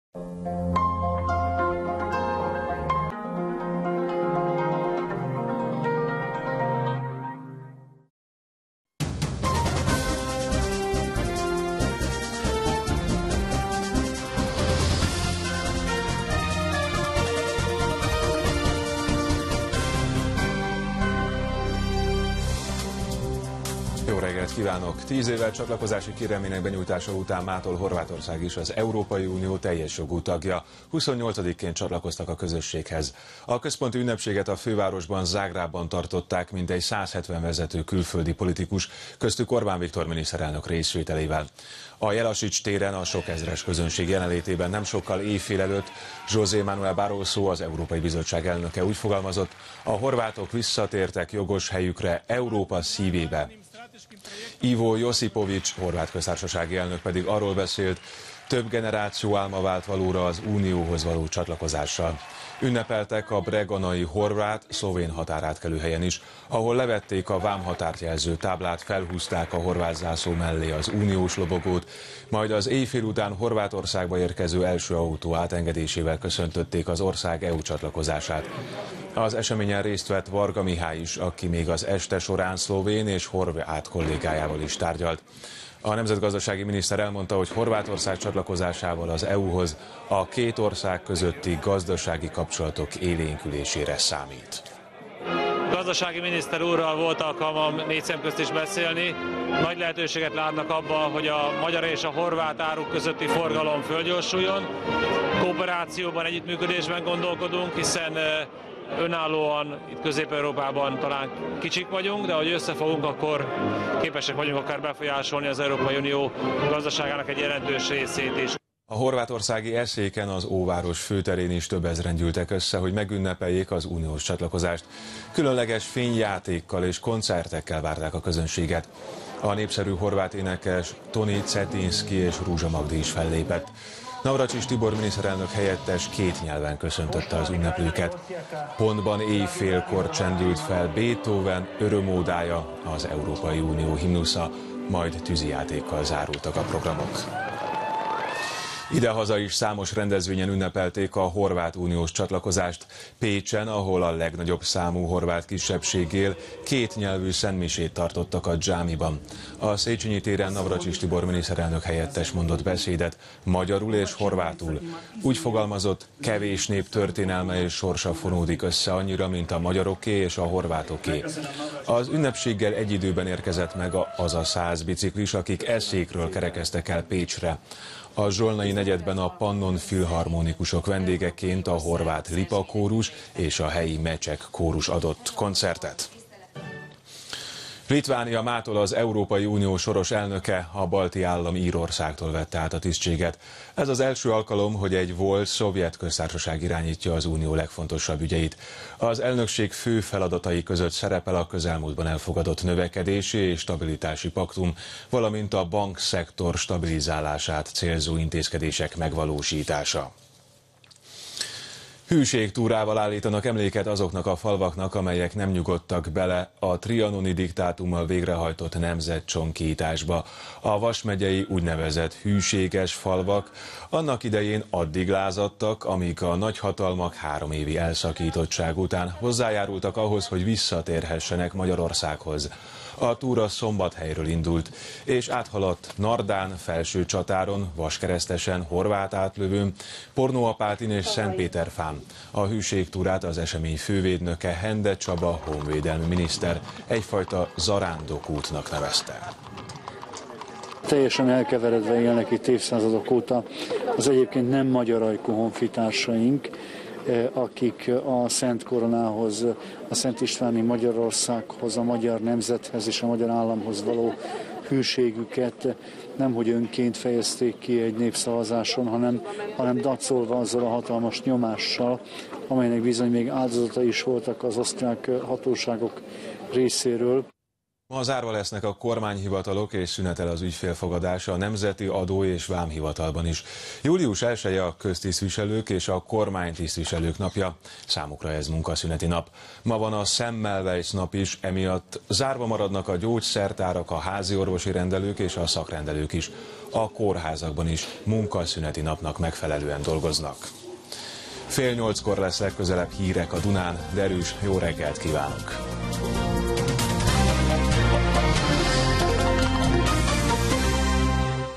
Jó reggelt kívánok! 10 évvel csatlakozási kérelmének benyújtása után mától Horvátország is az Európai Unió teljes jogú tagja. 28-ként csatlakoztak a közösséghez. A központi ünnepséget a fővárosban, Zágrábban tartották mintegy 170 vezető külföldi politikus, köztük Orbán Viktor miniszterelnök részvételével. A Jellasics téren a sok ezres közönség jelenlétében nem sokkal éjfél előtt José Manuel Barroso, az Európai Bizottság elnöke úgy fogalmazott: a horvátok visszatértek jogos helyükre Európa szívébe. Ivo Josipović, horvát köztársasági elnök pedig arról beszélt, több generáció álma vált valóra az Unióhoz való csatlakozással. Ünnepeltek a breganai horvát-szlovén határátkelőhelyen is, ahol levették a vámhatárt jelző táblát, felhúzták a horvát zászló mellé az uniós lobogót, majd az éjfél után Horvátországba érkező első autó átengedésével köszöntötték az ország EU csatlakozását. Az eseményen részt vett Varga Mihály is, aki még az este során szlovén és horvát kollégájával is tárgyalt. A nemzetgazdasági miniszter elmondta, hogy Horvátország csatlakozásával az EU-hoz a két ország közötti gazdasági kapcsolatok élénkülésére számít. Gazdasági miniszter úrral volt alkalmam négy szem közt is beszélni. Nagy lehetőséget látnak abban, hogy a magyar és a horvát áruk közötti forgalom fölgyorsuljon. Kooperációban, együttműködésben gondolkodunk, hiszen önállóan itt Közép-Európában talán kicsik vagyunk, de hogy összefogunk, akkor képesek vagyunk akár befolyásolni az Európai Unió gazdaságának egy jelentős részét is. A horvátországi Eszéken, az óváros főterén is több ezren gyűltek össze, hogy megünnepeljék az uniós csatlakozást. Különleges fényjátékkal és koncertekkel várták a közönséget. A népszerű horvát énekes Toni Cetinski és Rúzsa Magdi is fellépett. Navracsics Tibor miniszterelnök helyettes két nyelven köszöntötte az ünneplőket. Pontban éjfélkor csendült fel Beethoven örömódája, az Európai Unió himnusza, majd tűzijátékkal zárultak a programok. Idehaza is számos rendezvényen ünnepelték a horvát uniós csatlakozást. Pécsen, ahol a legnagyobb számú horvát kisebbség él, kétnyelvű szentmisét tartottak a dzsámiban. A Széchenyi téren Navracsics Tibor miniszterelnök helyettes mondott beszédet magyarul és horvátul. Úgy fogalmazott, kevés nép történelme és sorsa fonódik össze annyira, mint a magyaroké és a horvátoké. Az ünnepséggel egy időben érkezett meg az a 100 biciklis, akik Eszékről kerekeztek el Pécsre. A zsolnai negyedben a Pannon filharmonikusok vendégeként a horvát Lipa kórus és a helyi Mecsek kórus adott koncertet. Litvánia mától az Európai Unió soros elnöke, a balti állam Írországtól vette át a tisztséget. Ez az első alkalom, hogy egy volt szovjet köztársaság irányítja az unió legfontosabb ügyeit. Az elnökség fő feladatai között szerepel a közelmúltban elfogadott növekedési és stabilitási paktum, valamint a bankszektor stabilizálását célzó intézkedések megvalósítása. Hűségtúrával állítanak emléket azoknak a falvaknak, amelyek nem nyugodtak bele a trianoni diktátummal végrehajtott nemzetcsonkításba. A Vas megyei úgynevezett hűséges falvak annak idején addig lázadtak, amíg a nagyhatalmak 3 évi elszakítottság után hozzájárultak ahhoz, hogy visszatérhessenek Magyarországhoz. A túra Szombathelyről indult, és áthaladt Nardán, Felsőcsatáron, Vaskeresztesen, Horvátátlövőn, Pornóapátin és Szentpéterfán. A hűségtúrát az esemény fővédnöke, Hende Csaba honvédelmi miniszter egyfajta zarándokútnak nevezte. Teljesen elkeveredve élnek itt évszázadok óta az egyébként nem magyar ajkú honfitársaink, akik a Szent Koronához, a Szent Istváni Magyarországhoz, a magyar nemzethez és a magyar államhoz való hűségüket nemhogy önként fejezték ki egy népszavazáson, hanem dacolva azzal a hatalmas nyomással, amelynek bizony még áldozatai is voltak az osztrák hatóságok részéről. Ma zárva lesznek a kormányhivatalok és szünetel az ügyfélfogadása a Nemzeti Adó- és Vámhivatalban is. Július 1-e a köztisztviselők és a kormánytisztviselők napja, számukra ez munkaszüneti nap. Ma van a Semmelweis nap is, emiatt zárva maradnak a gyógyszertárak, a házi orvosi rendelők és a szakrendelők is. A kórházakban is munkaszüneti napnak megfelelően dolgoznak. 7:30 lesz legközelebb hírek a Dunán, de erős jó reggelt kívánok!